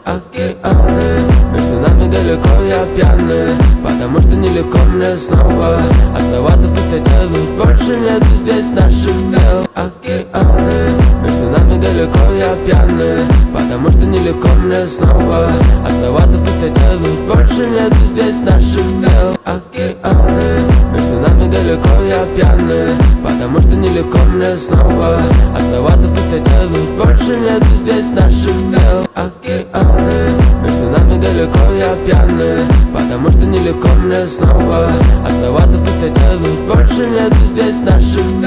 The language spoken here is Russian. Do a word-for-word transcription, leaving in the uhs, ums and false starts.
океаны. Между нами далеко я пьяный, потому что нелегко мне снова оставаться в пустоте, ведь больше нету здесь наших тел. Океаны. Между нами далеко я пьяный, потому что нелегко мне снова оставаться в пустоте, ведь больше нету здесь наших тел. Океаны. Между нами далеко я пьяный, потому что нелегко мне снова оставаться в пустоте, ведь больше нету здесь наших тел. Океаны. Между нами далеко я пьяный, потому что нелегко мне снова оставаться в пустоте, ведь больше нету здесь наших тел.